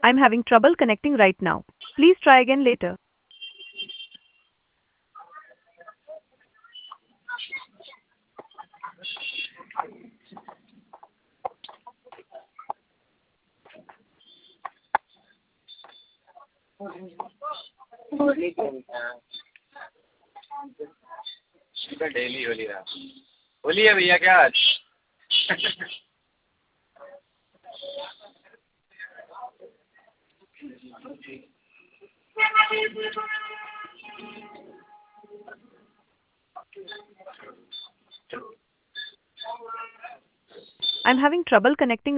I'm having trouble connecting right now. Please try again later. डेली होली रहा होली है भैया क्या आज I'm having trouble connecting